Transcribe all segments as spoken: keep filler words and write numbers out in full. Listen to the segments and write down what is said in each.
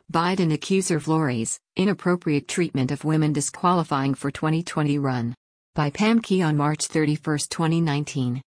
Biden accuser Flores, inappropriate treatment of women disqualifying for twenty twenty run. By Pam Key on March thirty-first, twenty nineteen.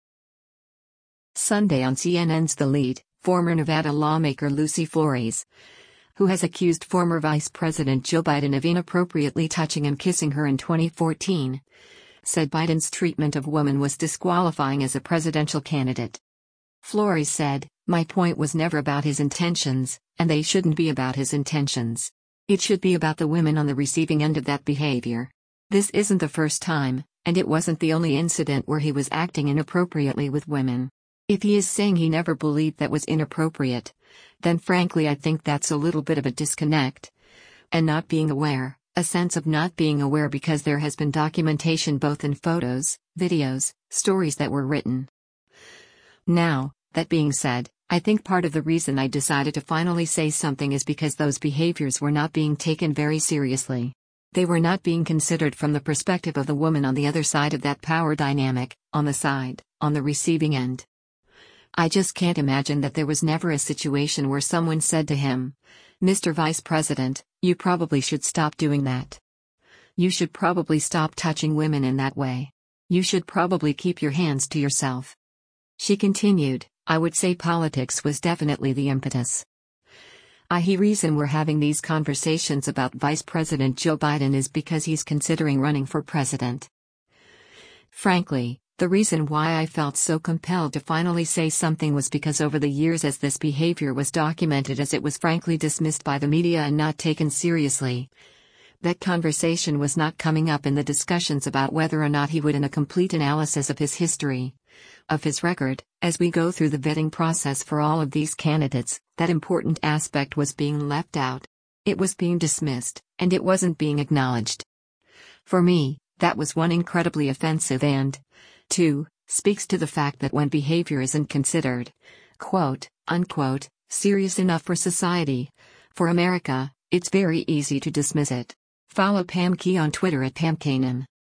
Sunday on C N N's The Lead, former Nevada lawmaker Lucy Flores, who has accused former Vice President Joe Biden of inappropriately touching and kissing her in twenty fourteen, said Biden's treatment of women was disqualifying as a presidential candidate. Flores said, "My point was never about his intentions, and they shouldn't be about his intentions. It should be about the women on the receiving end of that behavior. This isn't the first time, and it wasn't the only incident where he was acting inappropriately with women. If he is saying he never believed that was inappropriate, then frankly I think that's a little bit of a disconnect. And not being aware, a sense of not being aware because there has been documentation both in photos, videos, stories that were written. Now, that being said, I think part of the reason I decided to finally say something is because those behaviors were not being taken very seriously. They were not being considered from the perspective of the woman on the other side of that power dynamic, on the side, on the receiving end. I just can't imagine that there was never a situation where someone said to him, 'Mister Vice President, you probably should stop doing that. You should probably stop touching women in that way. You should probably keep your hands to yourself.'" She continued, "I would say politics was definitely the impetus. I he reason we're having these conversations about Vice President Joe Biden is because he's considering running for president. Frankly, the reason why I felt so compelled to finally say something was because over the years as this behavior was documented as it was frankly dismissed by the media and not taken seriously, that conversation was not coming up in the discussions about whether or not he would in a complete analysis of his history, of his record, as we go through the vetting process for all of these candidates, that important aspect was being left out. It was being dismissed, and it wasn't being acknowledged. For me, that was one incredibly offensive and, two, speaks to the fact that when behavior isn't considered, quote, unquote, serious enough for society, for America, it's very easy to dismiss it." Follow Pam Key on Twitter at Pam Kanan.